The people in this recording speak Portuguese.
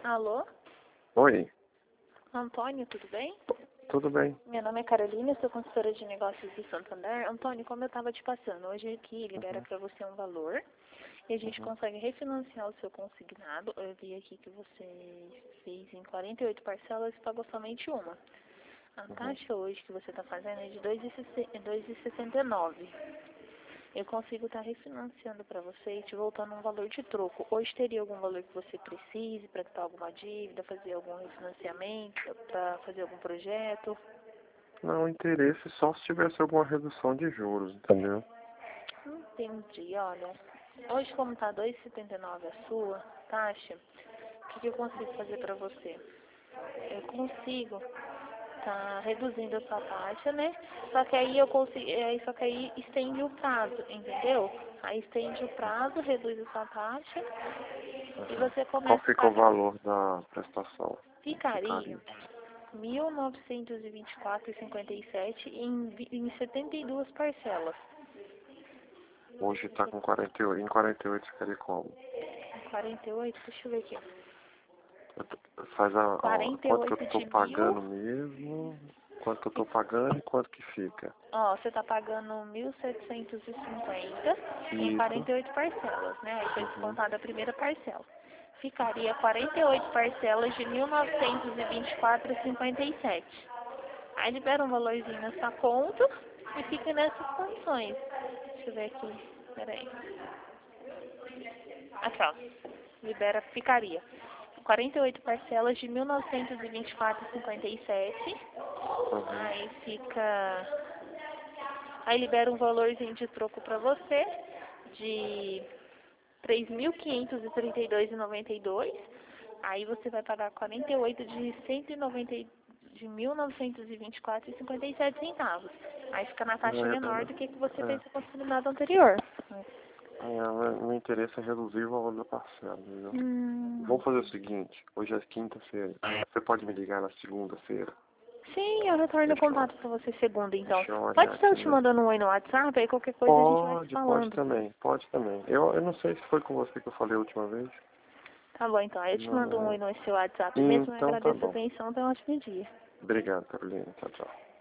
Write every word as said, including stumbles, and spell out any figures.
Alô? Oi, Antônio, tudo bem? tudo bem? Meu nome é Carolina, sou consultora de negócios do Santander. Antônio, como eu estava te passando, hoje aqui libera Uhum. para você um valor e a gente Uhum. consegue refinanciar o seu consignado. Eu vi aqui que você fez em quarenta e oito parcelas e pagou somente uma. A Uhum. taxa hoje que você está fazendo é de dois vírgula sessenta e nove. Eu consigo estar refinanciando para você e te voltando um valor de troco. Hoje teria algum valor que você precise para quitar alguma dívida, fazer algum refinanciamento, para fazer algum projeto? Não, interesse só se tivesse alguma redução de juros, entendeu? Entendi, olha. Hoje como está dois vírgula setenta e nove a sua taxa, o que, que eu consigo fazer para você? Eu consigo tá reduzindo a sua taxa, né? Só que aí eu consigo, é, só que aí estende o prazo, entendeu? Aí estende o prazo, reduz a sua taxa e Uhum. você Qual começa a fica o pagar. valor da prestação? Ficaria Ficaria. mil novecentos e vinte e quatro vírgula cinquenta e sete em, vi- em setenta e duas parcelas. Hoje está com quarenta e oito, em quarenta e oito ficaria como? quarenta e oito, deixa eu ver aqui. Eu tô- Faz a, a- quarenta e quanto que eu oito estou de mil. pagando mesmo, quanto que eu estou pagando e quanto que fica. Ó, você tá pagando mil setecentos e cinquenta em Isso. quarenta e oito parcelas, né? Aí foi Uhum. descontada a primeira parcela. Ficaria quarenta e oito parcelas de mil novecentos e vinte e quatro vírgula cinquenta e sete. Aí libera um valorzinho na sua conta e fica nessas condições. Deixa eu ver aqui. Peraí. Aqui, ó. Libera, ficaria. quarenta e oito parcelas de mil novecentos e vinte e quatro vírgula cinquenta e sete. Uhum. Aí fica. Aí libera um valorzinho de troco pra você de três mil quinhentos e trinta e dois reais e noventa e dois centavos. Aí você vai pagar quarenta e oito de cento e noventa e- de mil novecentos e vinte e quatro reais e cinquenta e sete centavos. Aí fica na taxa menor do que que você É, fez é, a consignado anterior. é, meu meu interesse é reduzir o valor da parcela, entendeu? Hum. Vamos fazer o seguinte, hoje é quinta-feira. Você pode me ligar na segunda-feira? Sim, eu retorno o Deixa eu, contato pra você segunda, então. deixa eu olhar Pode ser eu aqui, te né? mandando um oi no WhatsApp, aí qualquer coisa a gente vai se Pode, pode falando. também, pode também. Eu, eu não sei se foi com você que eu falei a última vez. Tá bom, então. Aí eu te mando um oi Não. no seu WhatsApp mesmo. Eu Então tá agradeço a bom. atenção. Tenha um ótimo dia. Obrigado, Carolina. Tchau, tchau.